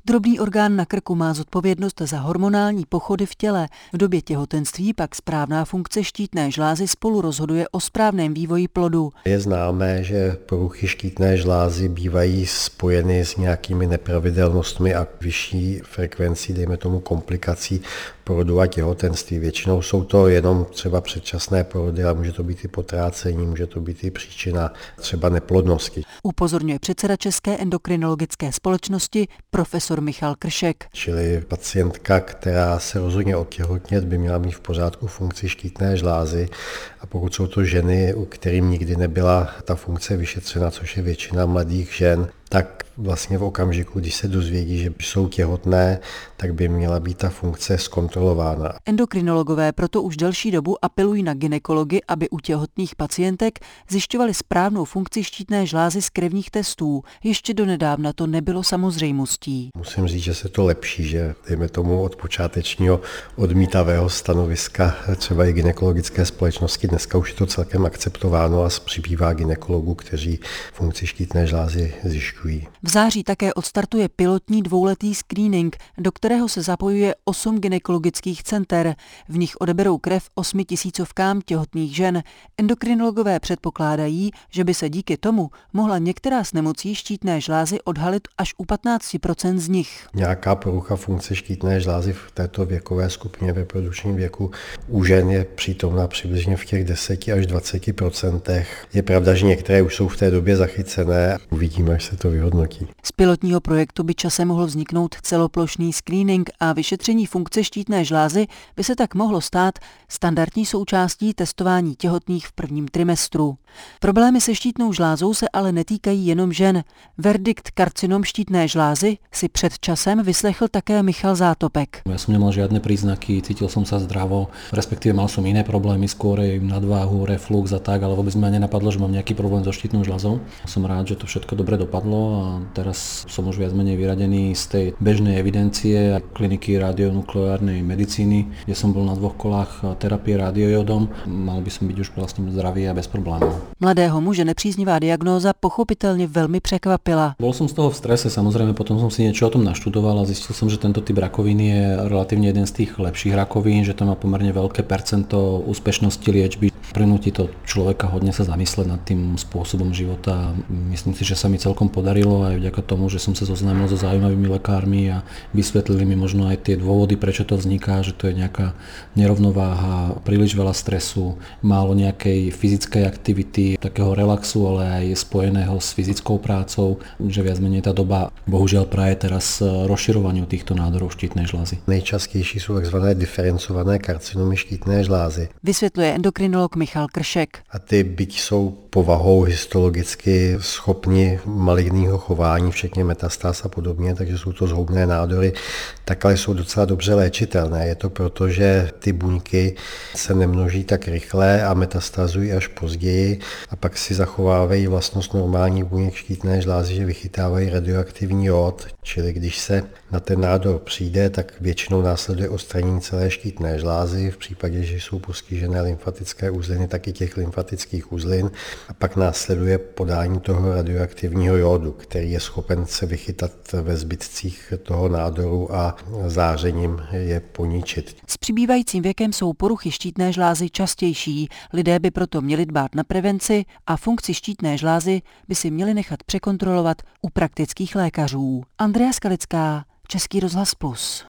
Drobný orgán na krku má zodpovědnost za hormonální pochody v těle. V době těhotenství pak správná funkce štítné žlázy spolu rozhoduje o správném vývoji plodu. Je známé, že poruchy štítné žlázy bývají spojeny s nějakými nepravidelnostmi a vyšší frekvencí, dejme tomu, komplikací porodu a těhotenství. Většinou jsou to jenom třeba předčasné porody, ale může to být i potrácení, může to být i příčina třeba neplodnosti. Upozorňuje předseda České endokrinologické společnosti profesor Michal Kršek. Čili pacientka, která se rozhodně otěhotnět, by měla mít v pořádku funkci štítné žlázy, a pokud jsou to ženy, u kterým nikdy nebyla ta funkce vyšetřena, což je většina mladých žen, tak vlastně v okamžiku, když se dozvědí, že jsou těhotné, tak by měla být ta funkce zkontrolována. Endokrinologové proto už delší dobu apelují na gynekology, aby u těhotných pacientek zjišťovali správnou funkci štítné žlázy z krevních testů. Ještě donedávna to nebylo samozřejmostí. Musím říct, že se to lepší, že dejme tomu od počátečního odmítavého stanoviska třeba i gynekologické společnosti, dneska už je to celkem akceptováno a přibývá gynekologů, kteří funkci štítné žlázy zjišťují. V září také odstartuje pilotní dvouletý screening, do kterého se zapojuje 8 gynekologických center. V nich odeberou krev 8 000 těhotných žen. Endokrinologové předpokládají, že by se díky tomu mohla některá z nemocí štítné žlázy odhalit až u 15% z nich. Nějaká porucha funkce štítné žlázy v této věkové skupině v reprodukčním věku u žen je přítomná přibližně v těch 10 až 20%. Je pravda, že některé už jsou v té době zachycené. Uvidíme, až se to vyhodnotí. Z pilotního projektu by časem mohl vzniknout celoplošný screening a vyšetření funkce štítné žlázy by se tak mohlo stát standardní součástí testování těhotných v prvním trimestru. Problémy se štítnou žlázou se ale netýkají jenom žen. Verdikt karcinom štítné žlázy si před časem vyslechl také Michal Zátopek. Ja som nemal žiadne príznaky, cítil som sa zdravo, respektíve mal som iné problémy, skôr nadváhu, reflux a tak, ale vôbec mi nenapadlo, že mám nejaký problém so štítnou žľazou. Som rád, že to všetko dobre dopadlo a teraz som už viac menej vyradený z tej bežnej evidencie kliniky radionukleárnej medicíny, kde som bol na 2 kolách terapie radiojodom. Mal by som byť už vlastne zdravý a bez problémov. Mladého muže nepříznivá diagnóza pochopitelně velmi překvapila. Bol som z toho v strese, samozrejme, potom som si niečo o tom naštudoval a zistil som, že tento typ rakoviny je relatívne jeden z tých lepších rakovín, že to má pomerne veľké percento úspešnosti liečby. Prinúti to človeka hodne sa zamysleť nad tým spôsobom života. Myslím si, že sa mi celkom podarilo aj vďaka tomu, že som sa zoznámil so zaujímavými lekármi a vysvetlili mi možno aj tie dôvody, prečo to vzniká, že to je nejaká nerovnováha, príliš veľa stresu, málo nejakej fyzickej aktivity, takého relaxu, ale aj spojeného s fyzickou prácou, že viac menej tá doba bohužiaľ praje teraz rozširovaniu týchto nádorov štítnej žlázy. Nejčastější jsou takzvané diferencované karcinomy štítné žlázy. Vysvětluje endokrinolog Michal Kršek. A ty, byť jsou povahou histologicky schopni maligného chování, včetně metastáz a podobně, takže jsou to zhoubné nádory, tak ale jsou docela dobře léčitelné. Je to proto, že ty buňky se nemnoží tak rychle a metastázují až později a pak si zachovávají vlastnost normálních buněk štítné žlázy, že vychytávají radioaktivní jód, čili když se na ten nádor přijde, tak většinou následuje odstranění celé štítné žlázy, v případě, že jsou postižené lymfatické uzliny, tak i těch lymfatických uzlin a pak následuje podání toho radioaktivního jódu, který je schopen se vychytat ve zbytcích toho nádoru a zářením je poničit. S přibývajícím věkem jsou poruchy štítné žlázy častější. Lidé by proto měli dbát na prevenci a funkci štítné žlázy by si měli nechat překontrolovat u praktických lékařů. Andrea Skalická, Český rozhlas Plus.